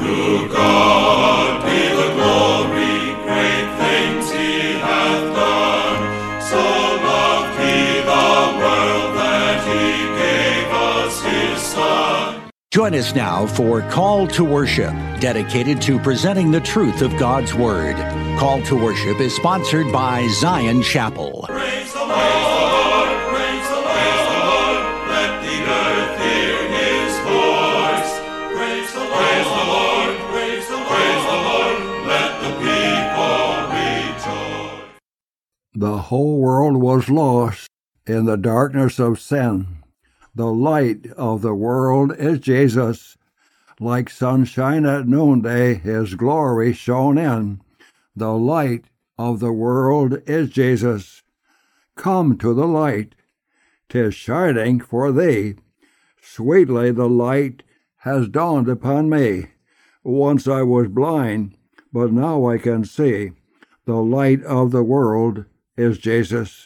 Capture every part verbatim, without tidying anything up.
To God be the glory, great things he hath done. So loved he the world that he gave us his Son. Join us now for Call to Worship, dedicated to presenting the truth of God's Word. Call to Worship is sponsored by Zion Chapel. Praise the Lord, praise the Lord, let the earth hear his voice. Praise the Lord, praise the Lord, praise the Lord, let the people rejoice. The whole world was lost in the darkness of sin. The light of the world is Jesus. Like sunshine at noonday, his glory shone in. The light of the world is Jesus. Come to the light, 'tis shining for thee. Sweetly the light has dawned upon me. Once I was blind, but now I can see. The light of the world is Jesus.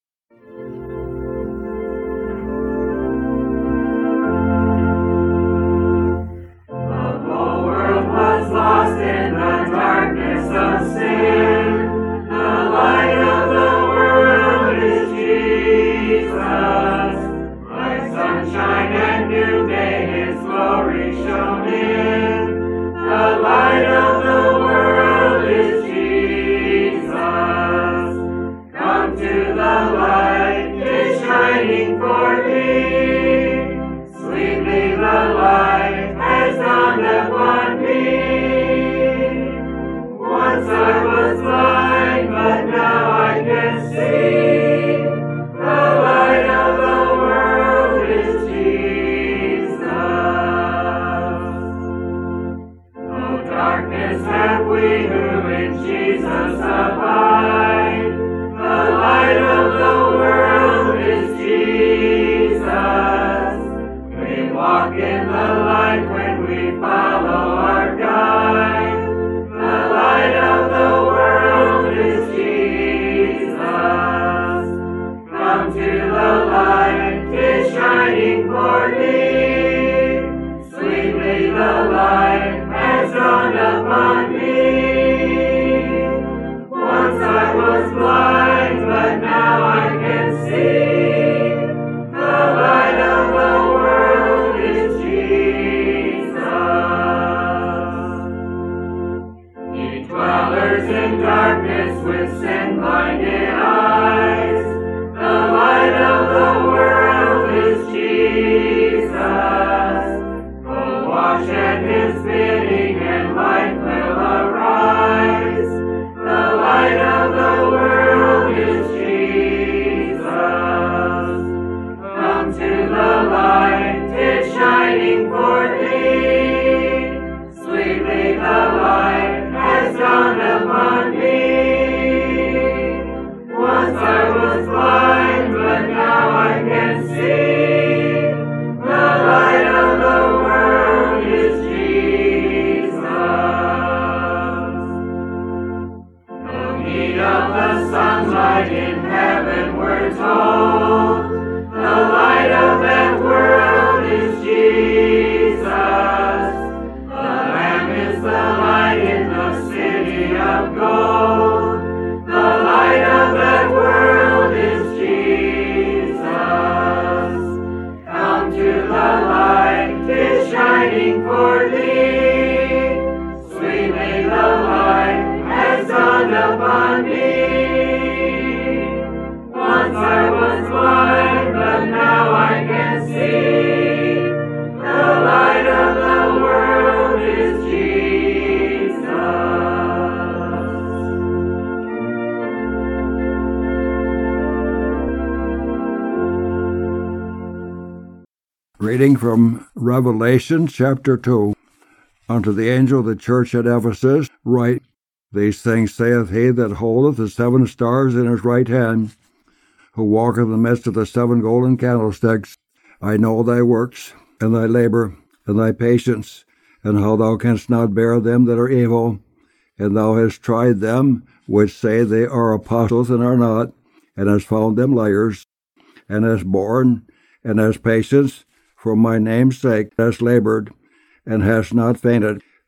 Reading from Revelation chapter two. Unto the angel of the church at Ephesus write, These things saith he that holdeth the seven stars in his right hand, who walketh in the midst of the seven golden candlesticks. I know thy works, and thy labor, and thy patience, and how thou canst not bear them that are evil, and thou hast tried them which say they are apostles and are not, and hast found them liars, and hast borne, and hast patience, for my name's sake hast labored, and hast not fainted.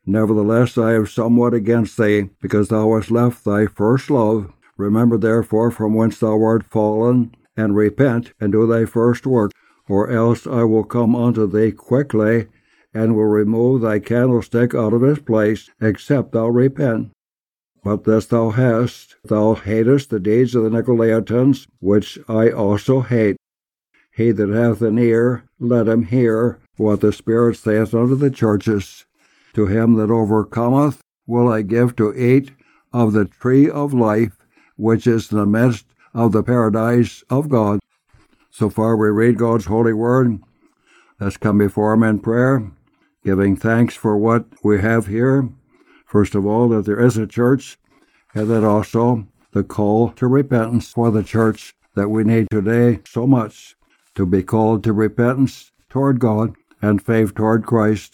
Nevertheless, I have somewhat against thee, because thou hast left thy first love. Remember therefore from whence thou art fallen, and repent, and do thy first work, or else I will come unto thee quickly, and will remove thy candlestick out of his place, except thou repent. But this thou hast, thou hatest the deeds of the Nicolaitans, which I also hate. He that hath an ear, let him hear what the Spirit saith unto the churches. To him that overcometh will I give to eat of the tree of life, which is in the midst of the paradise of God. So far we read God's holy word. Let's come before him in prayer, giving thanks for what we have here. First of all, that there is a church, and that also the call to repentance for the church that we need today so much, to be called to repentance toward God and faith toward Christ.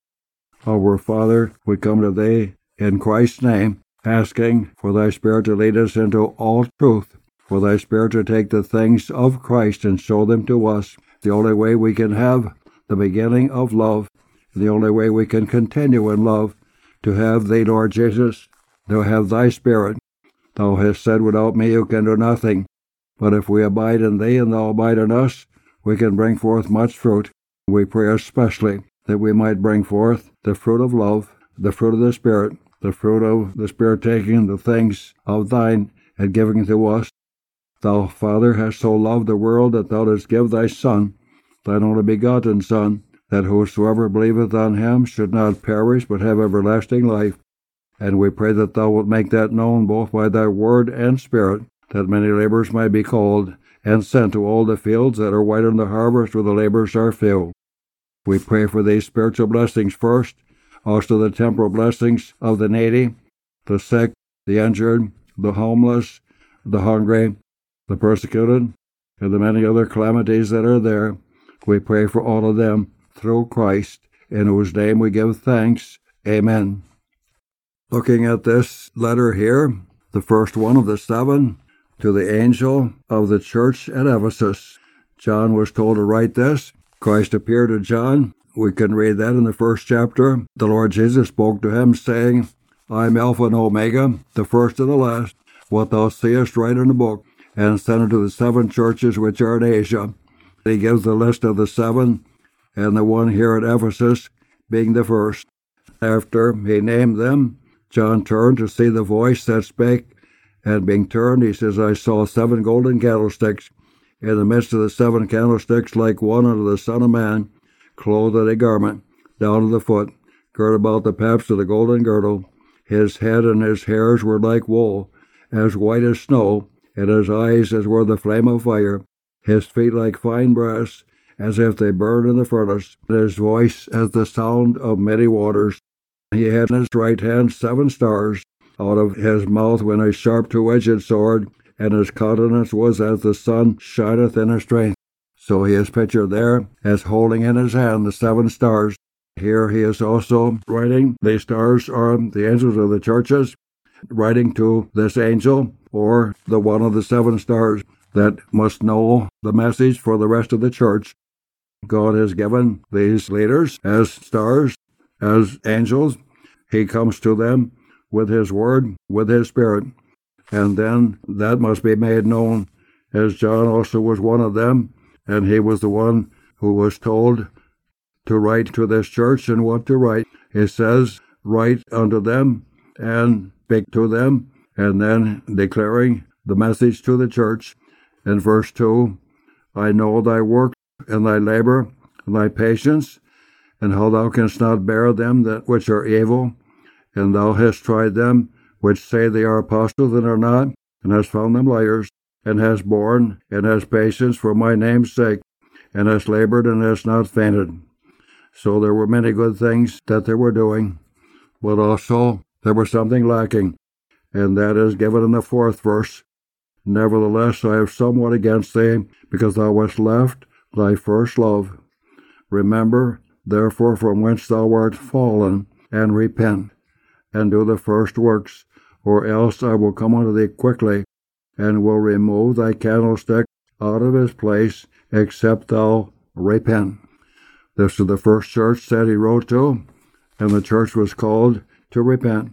Our Father, we come to thee in Christ's name, asking for thy Spirit to lead us into all truth, for thy Spirit to take the things of Christ and show them to us. The only way we can have the beginning of love, the only way we can continue in love, to have thee, Lord Jesus, to have thy Spirit. Thou hast said, without me you can do nothing. But if we abide in thee and thou abide in us, we can bring forth much fruit. We pray especially that we might bring forth the fruit of love, the fruit of the Spirit, the fruit of the Spirit taking the things of thine and giving to us. Thou, Father, hast so loved the world that thou didst give thy Son, thine only begotten Son, that whosoever believeth on him should not perish but have everlasting life. And we pray that thou wilt make that known both by thy word and Spirit, that many laborers might be called and sent to all the fields that are white in the harvest where the laborers are few. We pray for these spiritual blessings first, also the temporal blessings of the needy, the sick, the injured, the homeless, the hungry, the persecuted, and the many other calamities that are there. We pray for all of them through Christ, in whose name we give thanks. Amen. Looking at this letter here, the first one of the seven, to the angel of the church at Ephesus. John was told to write this. Christ appeared to John. We can read that in the first chapter. The Lord Jesus spoke to him, saying, I am Alpha and Omega, the first and the last. What thou seest, write in the book, and send it to the seven churches which are in Asia. He gives the list of the seven, and the one here at Ephesus being the first. After he named them, John turned to see the voice that spake, and being turned, he says, I saw seven golden candlesticks, in the midst of the seven candlesticks like one unto the Son of Man, clothed in a garment, down to the foot, girt about the paps of the golden girdle. His head and his hairs were like wool, as white as snow, and his eyes as were the flame of fire, his feet like fine brass, as if they burned in the furnace, and his voice as the sound of many waters. He had in his right hand seven stars. Out of his mouth went a sharp two-edged sword, and his countenance was as the sun shineth in his strength. So he is pictured there as holding in his hand the seven stars. Here he is also writing. The stars are the angels of the churches, writing to this angel, or the one of the seven stars that must know the message for the rest of the church. God has given these leaders as stars, as angels. He comes to them with his word, with his Spirit. And then that must be made known, as John also was one of them, and he was the one who was told to write to this church and what to write. It says, write unto them and speak to them, and then declaring the message to the church. In verse two, I know thy work and thy labor and thy patience, and how thou canst not bear them that which are evil, and thou hast tried them which say they are apostles and are not, and hast found them liars, and hast borne and hast patience for my name's sake, and hast labored and hast not fainted. So there were many good things that they were doing, but also there was something lacking, and that is given in the fourth verse. Nevertheless, I have somewhat against thee, because thou hast left thy first love. Remember, therefore, from whence thou art fallen, and repent, and do the first works, or else I will come unto thee quickly, and will remove thy candlestick out of his place, except thou repent. This is the first church that he wrote to, and the church was called to repent.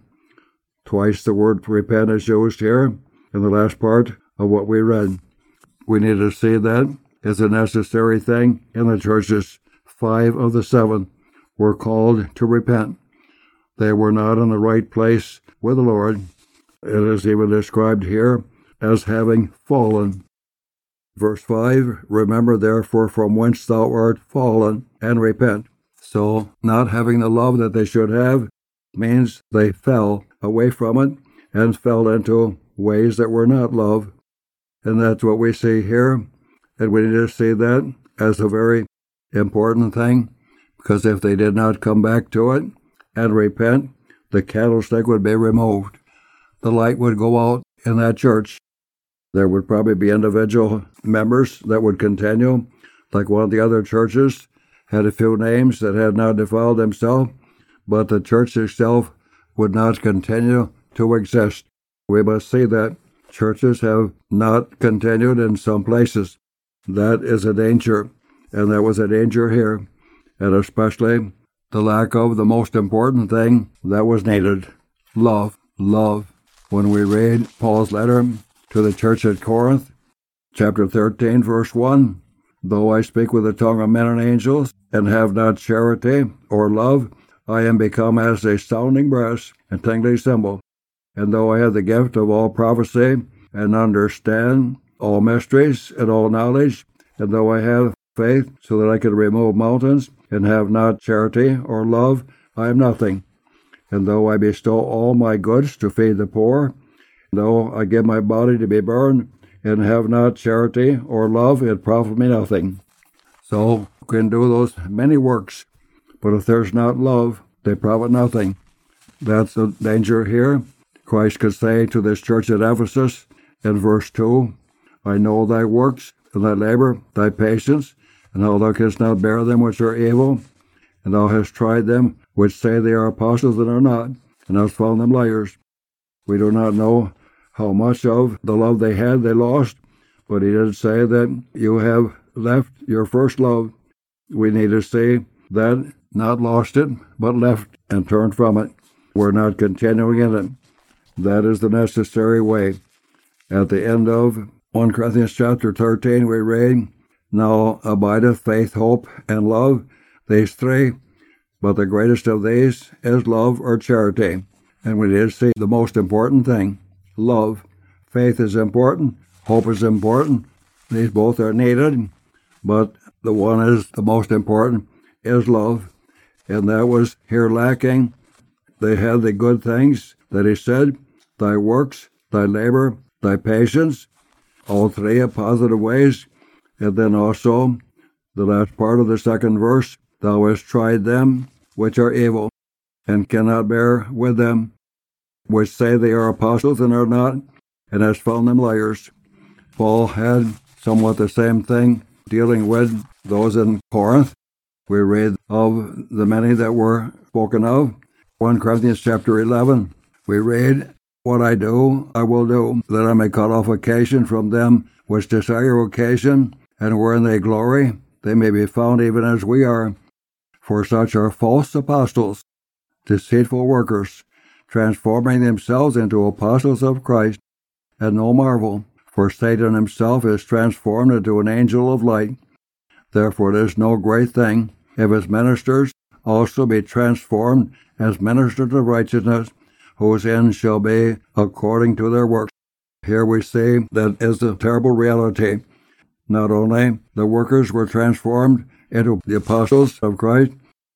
Twice the word repent is used here in the last part of what we read. We need to see that as a necessary thing in the churches. Five of the seven were called to repent. They were not in the right place with the Lord. It is even described here as having fallen. Verse five, remember therefore from whence thou art fallen, and repent. So, not having the love that they should have means they fell away from it and fell into ways that were not love. And that's what we see here. And we need to see that as a very important thing, because if they did not come back to it and repent, the candlestick would be removed. The light would go out in that church. There would probably be individual members that would continue, like one of the other churches had a few names that had not defiled themselves, but the church itself would not continue to exist. We must see that churches have not continued in some places. That is a danger, and that was a danger here, and especially the lack of the most important thing that was needed, love, love. When we read Paul's letter to the church at Corinth, chapter thirteen, verse one, though I speak with the tongue of men and angels, and have not charity or love, I am become as a sounding brass and tingling cymbal. And though I have the gift of all prophecy, and understand all mysteries and all knowledge, and though I have faith so that I can remove mountains, and have not charity or love, I am nothing. And though I bestow all my goods to feed the poor, though I give my body to be burned, and have not charity or love, it profit me nothing. So you can do those many works, but if there's not love, they profit nothing. That's the danger here. Christ could say to this church at Ephesus in verse two, I know thy works, and thy labor, thy patience, and how thou canst not bear them which are evil, and thou hast tried them which say they are apostles and are not, and hast found them liars. We do not know how much of the love they had they lost, but he did say that you have left your first love. We need to see that, not lost it, but left and turned from it. We're not continuing in it. That is the necessary way. At the end of First Corinthians chapter thirteen, we read, Now abideth faith, hope, and love, these three, but the greatest of these is love or charity. And we need to see the most important thing, love. Faith is important, hope is important. These both are needed, but the one is the most important, is love. And that was here lacking. They had the good things that he said, thy works, thy labor, thy patience, all three are positive ways. And then also, the last part of the second verse, thou hast tried them which are evil, and cannot bear with them, which say they are apostles and are not, and hast found them liars. Paul had somewhat the same thing dealing with those in Corinth. We read of the many that were spoken of. First Corinthians chapter eleven, we read, What I do, I will do, that I may cut off occasion from them which desire occasion, and wherein they glory, they may be found even as we are. For such are false apostles, deceitful workers, transforming themselves into apostles of Christ. And no marvel, for Satan himself is transformed into an angel of light. Therefore it is no great thing if his ministers also be transformed as ministers of righteousness, whose end shall be according to their works. Here we see that is the terrible reality. Not only the workers were transformed into the apostles of Christ,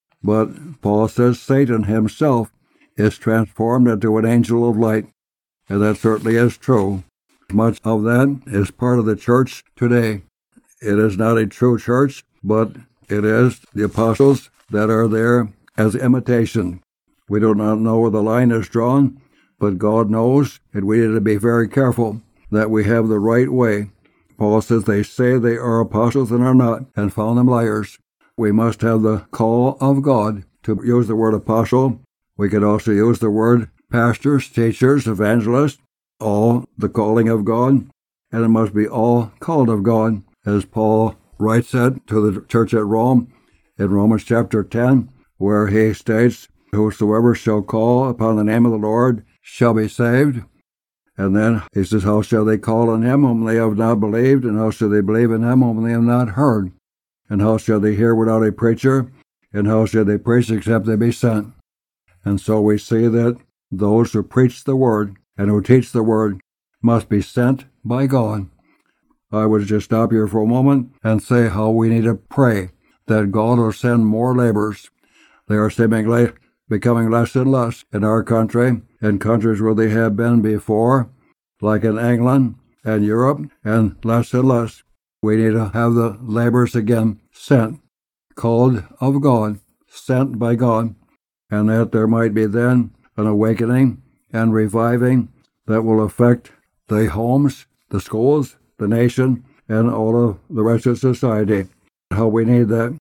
but Paul says Satan himself is transformed into an angel of light. And that certainly is true. Much of that is part of the church today. It is not a true church, but it is the apostles that are there as imitation. We do not know where the line is drawn, but God knows, and we need to be very careful that we have the right way. Paul says they say they are apostles and are not, and found them liars. We must have the call of God to use the word apostle. We could also use the word pastors, teachers, evangelists, all the calling of God, and it must be all called of God, as Paul writes it to the church at Rome in Romans chapter ten, where he states, whosoever shall call upon the name of the Lord shall be saved. And then he says, how shall they call on him whom they have not believed? And how shall they believe in him whom they have not heard? And how shall they hear without a preacher? And how shall they preach except they be sent? And so we see that those who preach the word and who teach the word must be sent by God. I would just stop here for a moment and say how we need to pray that God will send more laborers. They are seemingly becoming less and less in our country and countries where they have been before, like in England and Europe, and less and less. We need to have the laborers again sent, called of God, sent by God, and that there might be then an awakening and reviving that will affect the homes, the schools, the nation, and all of the rest of society. How we need that.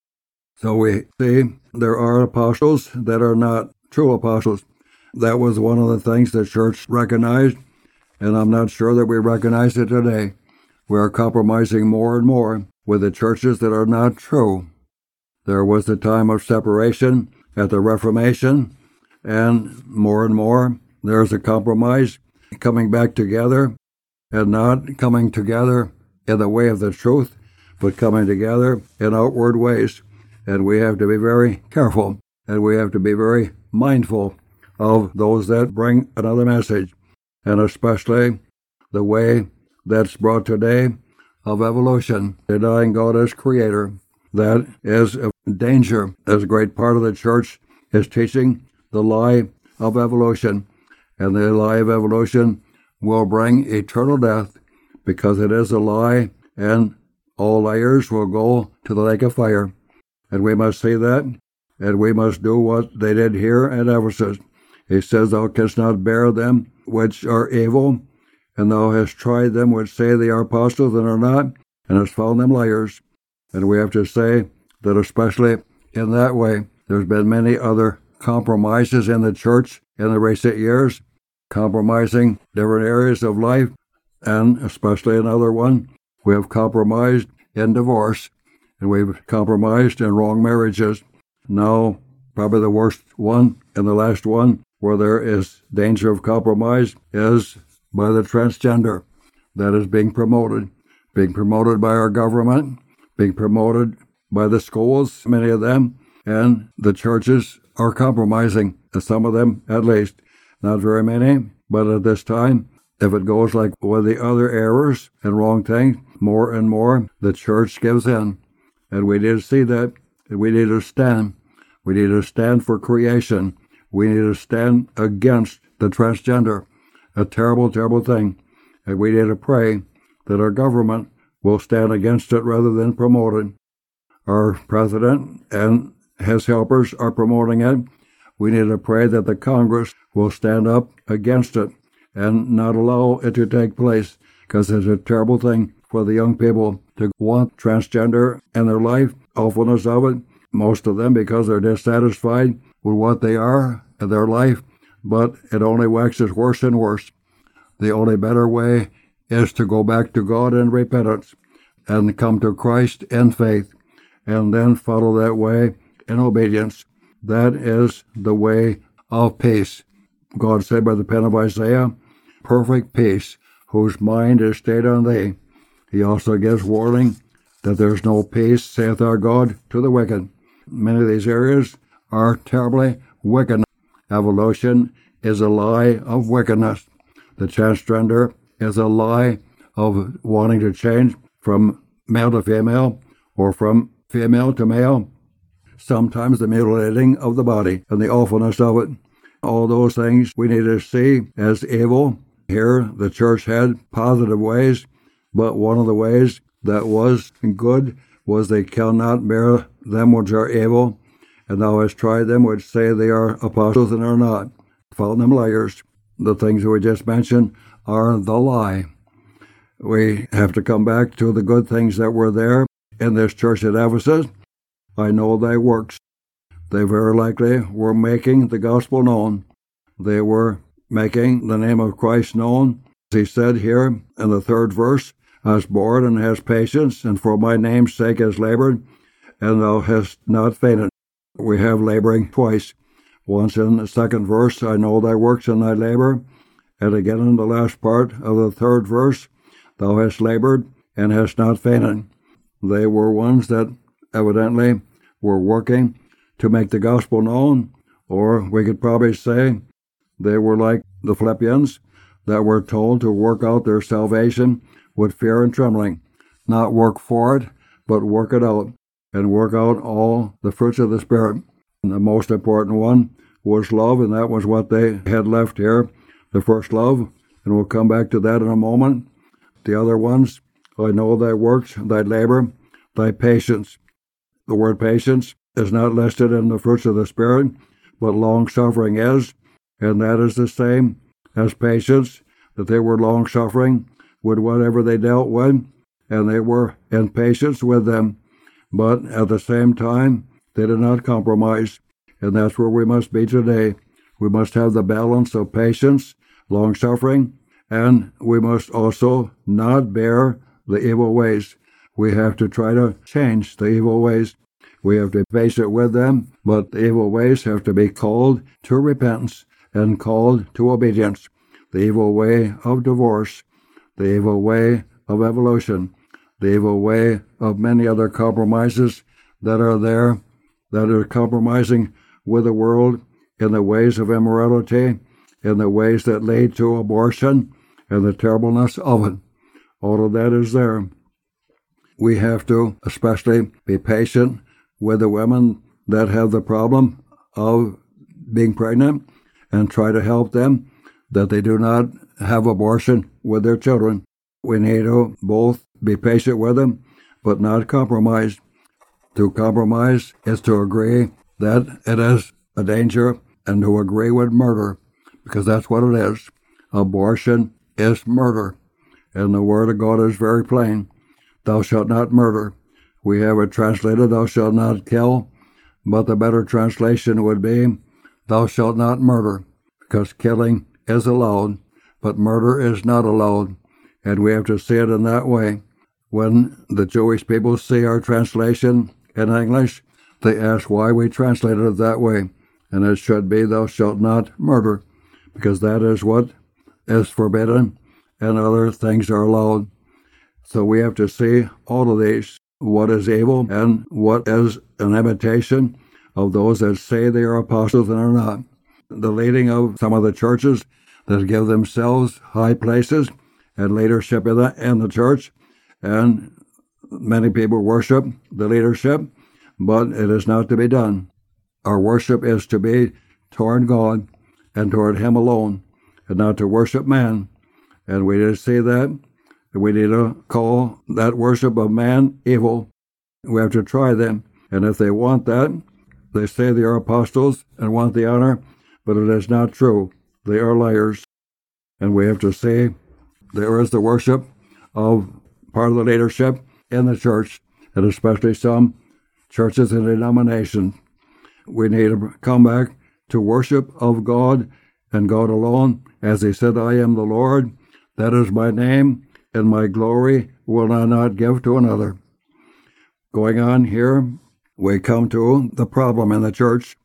So we see there are apostles that are not true apostles. That was one of the things the church recognized, and I'm not sure that we recognize it today. We are compromising more and more with the churches that are not true. There was the time of separation at the Reformation, and more and more there's a compromise, coming back together, and not coming together in the way of the truth, but coming together in outward ways. And we have to be very careful, and we have to be very mindful of those that bring another message, and especially the way that's brought today of evolution, denying God as creator. That is a danger, as a great part of the church is teaching the lie of evolution. And the lie of evolution will bring eternal death, because it is a lie, and all liars will go to the lake of fire. And we must see that, and we must do what they did here at Ephesus. He says, thou canst not bear them which are evil, and thou hast tried them which say they are apostles and are not, and hast found them liars. And we have to say that especially in that way, there's been many other compromises in the church in the recent years, compromising different areas of life, and especially another one, we have compromised in divorce, and we've compromised in wrong marriages. Now, probably the worst one and the last one where there is danger of compromise is by the transgender that is being promoted, being promoted by our government, being promoted by the schools, many of them, and the churches are compromising, some of them at least. Not very many, but at this time, if it goes like with the other errors and wrong things, more and more the church gives in. And we need to see that, and we need to stand. We need to stand for creation. We need to stand against the transgender, a terrible, terrible thing. And we need to pray that our government will stand against it rather than promote it. Our president and his helpers are promoting it. We need to pray that the Congress will stand up against it and not allow it to take place, because it's a terrible thing for the young people to want transgender in their life, awfulness of it, most of them because they're dissatisfied with what they are in their life, but it only waxes worse and worse. The only better way is to go back to God in repentance and come to Christ in faith, and then follow that way in obedience. That is the way of peace. God said by the pen of Isaiah, perfect peace, whose mind is stayed on thee. He also gives warning that there's no peace, saith our God, to the wicked. Many of these areas are terribly wicked. Evolution is a lie of wickedness. The transgender is a lie of wanting to change from male to female or from female to male. Sometimes the mutilating of the body and the awfulness of it. All those things we need to see as evil. Here the church had positive ways, but one of the ways that was good was they cannot bear them which are evil, and thou hast tried them which say they are apostles and are not. Found them liars. The things that we just mentioned are the lie. We have to come back to the good things that were there in this church at Ephesus. I know thy works. They very likely were making the gospel known. They were making the name of Christ known. As he said here in the third verse, hast borne and hast patience, and for my name's sake hast labored, and thou hast not fainted. We have laboring twice. Once in the second verse, I know thy works and thy labor. And again in the last part of the third verse, thou hast labored and hast not fainted. They were ones that evidently were working to make the gospel known, or we could probably say they were like the Philippians that were told to work out their salvation with fear and trembling. Not work for it, but work it out, and work out all the fruits of the Spirit. And the most important one was love, and that was what they had left here, the first love, and we'll come back to that in a moment. The other ones, I know thy works, thy labor, thy patience. The word patience is not listed in the fruits of the Spirit, but long-suffering is, and that is the same as patience, that they were long-suffering with whatever they dealt with, and they were in patience with them. But at the same time, they did not compromise, and that's where we must be today. We must have the balance of patience, long-suffering, and we must also not bear the evil ways. We have to try to change the evil ways. We have to face it with them, but the evil ways have to be called to repentance and called to obedience. The evil way of divorce, the evil way of evolution, the evil way of many other compromises that are there, that are compromising with the world in the ways of immorality, in the ways that lead to abortion, and the terribleness of it. All of that is there. We have to especially be patient with the women that have the problem of being pregnant and try to help them that they do not have abortion with their children. We need to both be patient with them, but not compromise. To compromise is to agree that it is a danger and to agree with murder, because that's what it is. Abortion is murder, and the Word of God is very plain. Thou shalt not murder. We have it translated, thou shalt not kill, but the better translation would be, thou shalt not murder, because killing is allowed, but murder is not allowed, and we have to see it in that way. When the Jewish people see our translation in English, they ask why we translated it that way, and it should be, thou shalt not murder, because that is what is forbidden, and other things are allowed. So we have to see all of these, what is evil and what is an imitation of those that say they are apostles and are not. The leading of some of the churches that give themselves high places and leadership in the, in the church, and many people worship the leadership, but it is not to be done. Our worship is to be toward God and toward Him alone, and not to worship man. And we need to see that. We need to call that worship of man evil. We have to try them. And if they want that, they say they are apostles and want the honor, but it is not true. They are liars. And we have to see there is the worship of part of the leadership in the church, and especially some churches and denominations. We need to come back to worship of God and God alone. As He said, I am the Lord, that is my name, and my glory will I not give to another. Going on here, we come to the problem in the church.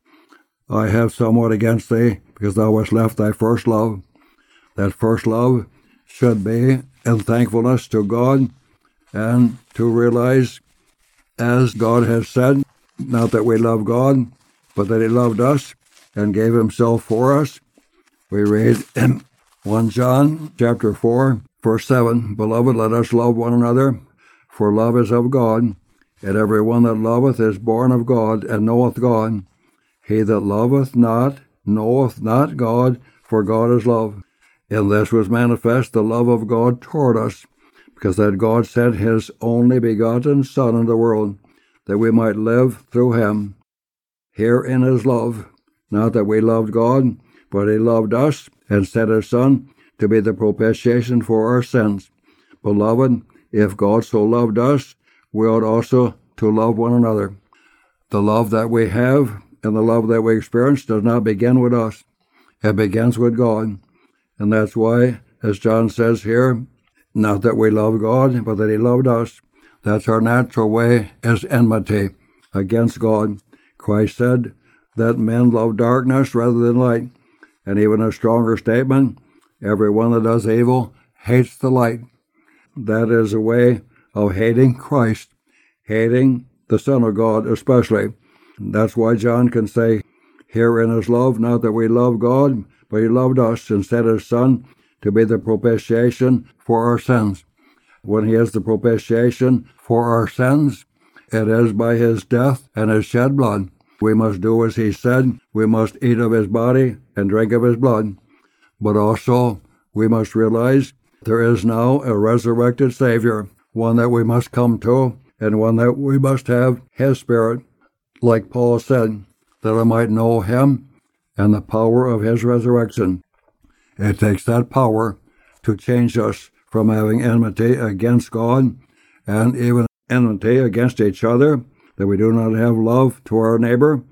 I have somewhat against thee, because thou hast left thy first love. That first love should be in thankfulness to God, and to realize, as God has said, not that we love God, but that He loved us and gave Himself for us. We read in First John chapter four, verse seven, Beloved, let us love one another, for love is of God, and every one that loveth is born of God, and knoweth God. He that loveth not knoweth not God, for God is love. In this was manifest the love of God toward us, because that God sent His only begotten Son into the world, that we might live through Him. Herein is love, not that we loved God, but He loved us, and sent His Son to be the propitiation for our sins. Beloved, if God so loved us, we ought also to love one another. The love that we have and the love that we experience does not begin with us. It begins with God. And that's why, as John says here, not that we love God, but that He loved us. That's our natural way, is enmity against God. Christ said, that men love darkness rather than light. And even a stronger statement, everyone that does evil hates the light. That is a way of hating Christ, hating the Son of God especially. That's why John can say, herein is love, not that we love God, but he loved us and sent his Son to be the propitiation for our sins. When he is the propitiation for our sins, it is by his death and his shed blood. We must do as he said. We must eat of his body and drink of his blood. But also, we must realize there is now a resurrected Savior, one that we must come to, and one that we must have his Spirit. Like Paul said, that I might know him and the power of his resurrection. It takes that power to change us from having enmity against God and even enmity against each other, that we do not have love to our neighbor,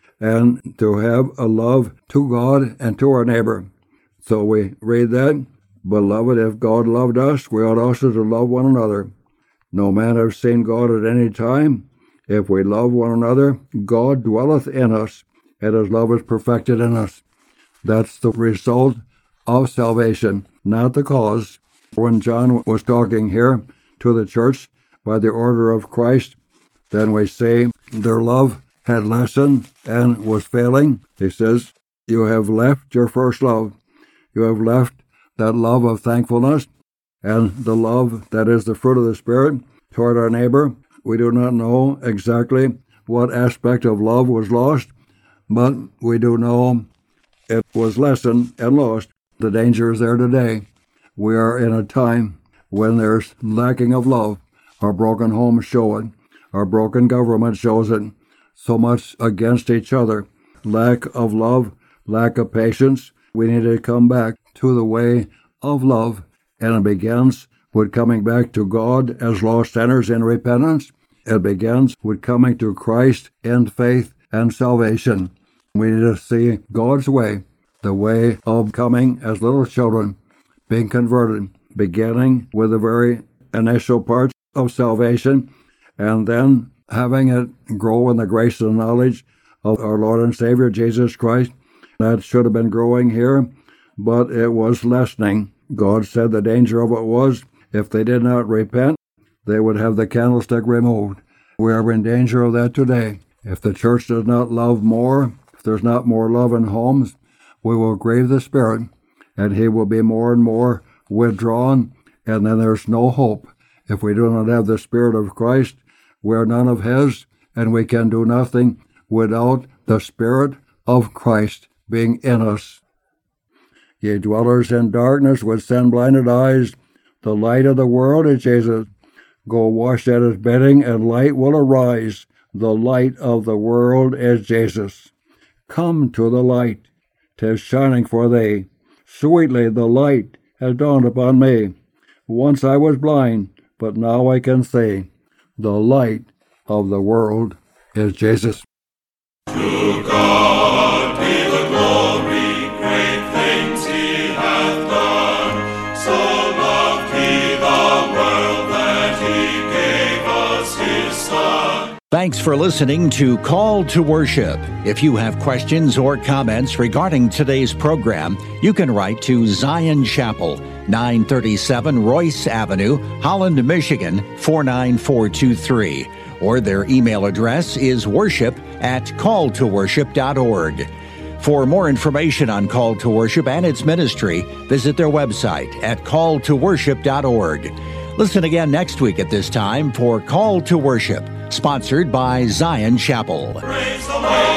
and to have a love to God and to our neighbor. So we read that, beloved, if God loved us, we ought also to love one another. No man hath seen God at any time. If we love one another, God dwelleth in us, and his love is perfected in us. That's the result of salvation, not the cause. When John was talking here to the church by the order of Christ, then we see their love had lessened and was failing. He says, you have left your first love. You have left that love of thankfulness and the love that is the fruit of the Spirit toward our neighbor. We do not know exactly what aspect of love was lost, but we do know it was lessened and lost. The danger is there today. We are in a time when there's lacking of love. Our broken homes show it. Our broken government shows it. So much against each other. Lack of love, lack of patience. We need to come back to the way of love. And it begins with coming back to God as lost sinners in repentance. It begins with coming to Christ in faith and salvation. We need to see God's way, the way of coming as little children, being converted, beginning with the very initial parts of salvation, and then having it grow in the grace and knowledge of our Lord and Savior, Jesus Christ. That should have been growing here, but it was lessening. God said the danger of it was, if they did not repent, they would have the candlestick removed. We are in danger of that today. If the church does not love more, if there's not more love in homes, we will grieve the Spirit, and he will be more and more withdrawn, and then there's no hope. If we do not have the Spirit of Christ, we are none of his, and we can do nothing without the Spirit of Christ being in us. Ye dwellers in darkness with sin-blinded eyes, the light of the world is Jesus. Go wash at his bidding, and light will arise. The light of the world is Jesus. Come to the light. 'Tis shining for thee. Sweetly the light has dawned upon me. Once I was blind, but now I can see. The light of the world is Jesus. To God be the glory, great things he hath done. So loved he the world that he gave us his Son. Thanks for listening to Call to Worship. If you have questions or comments regarding today's program, you can write to Zion Chapel, nine thirty-seven Royce Avenue, Holland, Michigan, four nine four two three. Or their email address is worship at call to worship dot org. For more information on Call to Worship and its ministry, visit their website at call to worship dot org. Listen again next week at this time for Call to Worship, sponsored by Zion Chapel. Praise the Lord.